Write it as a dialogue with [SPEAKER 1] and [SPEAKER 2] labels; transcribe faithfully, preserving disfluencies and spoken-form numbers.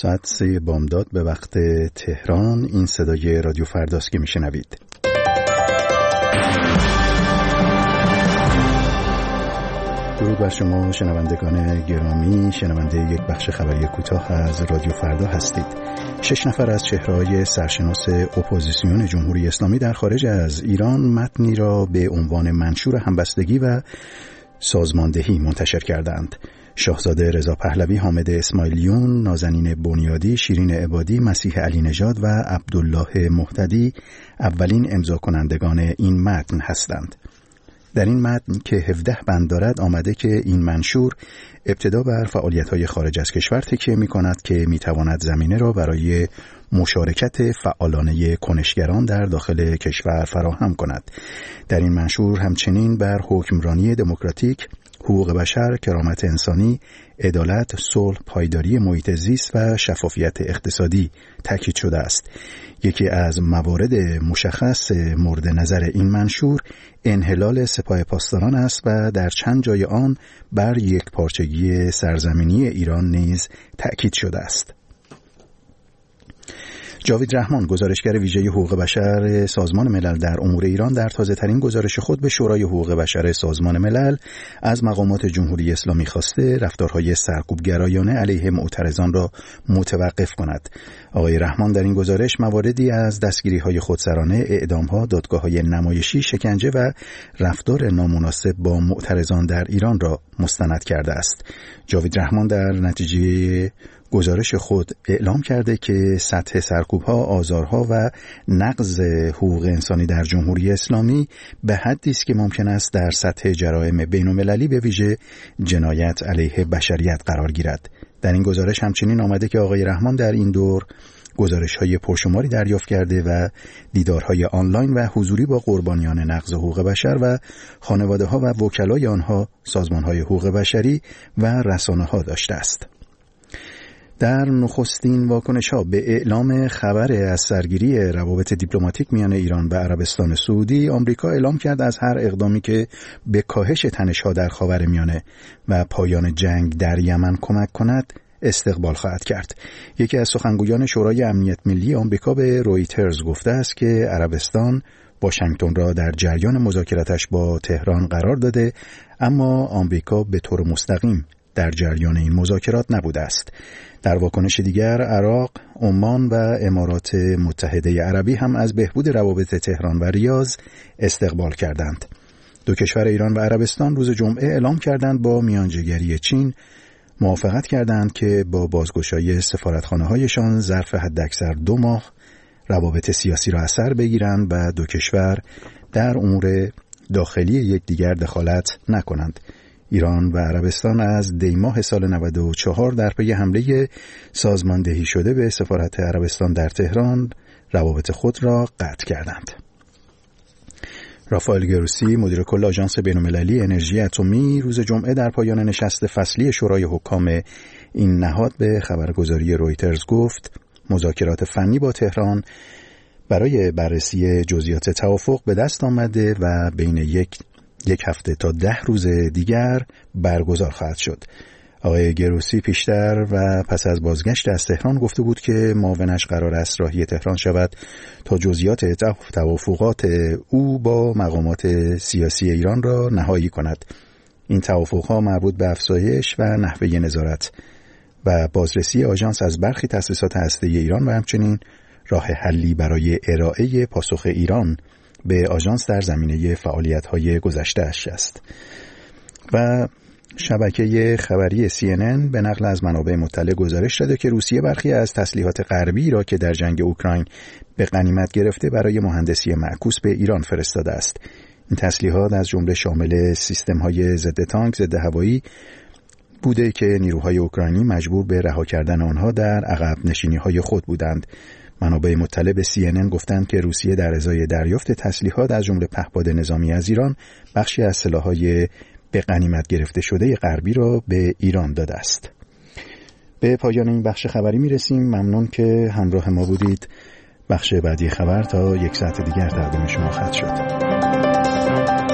[SPEAKER 1] ساعت سه بامداد به وقت تهران. این صدای رادیو فرداست که میشنوید. درود بر شما شنوندگان گرامی، شنونده یک بخش خبری کوتاه از رادیو فردا هستید. شش نفر از چهره‌های سرشناس اپوزیسیون جمهوری اسلامی در خارج از ایران متنی را به عنوان منشور همبستگی و سازماندهی منتشر کردند. شاهزاده رضا پهلوی، حامد اسماعیلیون، نازنین بنیادی، شیرین عبادی، مسیح علی نژاد و عبدالله مهتدی اولین امضا کنندگان این متن هستند. در این متن که هفده بند دارد آمده که این منشور ابتدا بر فعالیت‌های خارج از کشور تکیه می‌کند که می‌تواند زمینه را برای مشارکت فعالانه کنشگران در داخل کشور فراهم کند. در این منشور همچنین بر حکمرانی دموکراتیک، حقوق بشر، کرامت انسانی، عدالت، صلح، پایداری محیط زیست و شفافیت اقتصادی تاکید شده است. یکی از موارد مشخص مورد نظر این منشور انحلال سپاه پاسداران است و در چند جای آن بر یک پارچگی سرزمینی ایران نیز تأکید شده است. جاوید رحمان، گزارشگر ویژه حقوق بشر سازمان ملل در امور ایران، در تازه‌ترین گزارش خود به شورای حقوق بشر سازمان ملل از مقامات جمهوری اسلامی خواسته رفتارهای سرکوبگرایانه علیه معترضان را متوقف کند. آقای رحمان در این گزارش مواردی از دستگیری‌های خودسرانه، اعدام‌ها، دادگاه‌های نمایشی، شکنجه و رفتار نامناسب با معترضان در ایران را مستند کرده است. جاوید رحمان در نتیجه گزارش خود اعلام کرده که سطح سرکوب‌ها، آزارها و نقض حقوق انسانی در جمهوری اسلامی به حدی است که ممکن است در سطح جرایم بین‌المللی به ویژه جنایت علیه بشریت قرار گیرد. در این گزارش همچنین آمده که آقای رحمان در این دور گزارش‌های پرشماری دریافت کرده و دیدارهای آنلاین و حضوری با قربانیان نقض حقوق بشر و خانواده‌ها و وکلای آنها، سازمان‌های حقوق بشری و رسانه‌ها داشته است. در نخستین واکنش‌ها به اعلام خبر از سرگیری روابط دیپلماتیک میان ایران و عربستان سعودی، آمریکا اعلام کرد از هر اقدامی که به کاهش تنش‌ها در خاورمیانه و پایان جنگ در یمن کمک کند استقبال خواهد کرد. یکی از سخنگویان شورای امنیت ملی آمریکا به رویترز گفته است که عربستان واشنگتن را در جریان مذاکراتش با تهران قرار داده، اما آمریکا به طور مستقیم در جریان این مذاکرات نبوده است. در واکنش دیگر، عراق، عمان و امارات متحده عربی هم از بهبود روابط تهران و ریاض استقبال کردند. دو کشور ایران و عربستان روز جمعه اعلام کردند با میانجیگری چین موافقت کردند که با بازگشایی سفارتخانه‌هایشان ظرف حداکثر دو ماه روابط سیاسی را از سر بگیرند و دو کشور در امور داخلی یکدیگر دخالت نکنند. ایران و عربستان از دی ماه سال نود و چهار در پی حمله سازماندهی شده به سفارت عربستان در تهران روابط خود را قطع کردند. رافائل گروسی، مدیر کل آژانس بین‌المللی انرژی اتمی، روز جمعه در پایان نشست فصلی شورای حکام این نهاد به خبرگزاری رویترز گفت مذاکرات فنی با تهران برای بررسی جزئیات توافق به دست آمده و بین یک یک هفته تا ده روز دیگر برگزار خواهد شد. آقای گروسی پیشتر و پس از بازگشت از تهران گفته بود که معاونش قرار است راهی تهران شود تا جزئیات توافقات او با مقامات سیاسی ایران را نهایی کند. این توافقها مربوط به افزایش و نحوه نظارت و بازرسی آژانس از برخی تأسیسات هسته‌ای ایران و همچنین راه حلی برای ارائه پاسخ ایران به آژانس در زمینه فعالیت‌های گذشته‌اش است. و شبکه خبری سی ان ان به نقل از منابع مطلع گزارش داده که روسیه برخی از تسلیحات غربی را که در جنگ اوکراین به غنیمت گرفته برای مهندسی معکوس به ایران فرستاده است. این تسلیحات از جمله شامل سیستم‌های ضد تانک، ضد هوایی بوده که نیروهای اوکراینی مجبور به رها کردن آنها در عقب نشینی‌های خود بودند. منابع مطلع به سی ان ان گفتند که روسیه در ازای دریافت تسلیحات از جمله پهپاد نظامی از ایران بخشی از سلاح‌های به غنیمت گرفته شده غربی را به ایران داده است. به پایان این بخش خبری میرسیم. ممنون که همراه ما بودید. بخش بعدی خبر تا یک ساعت دیگر تقدیم شما خواهد شد.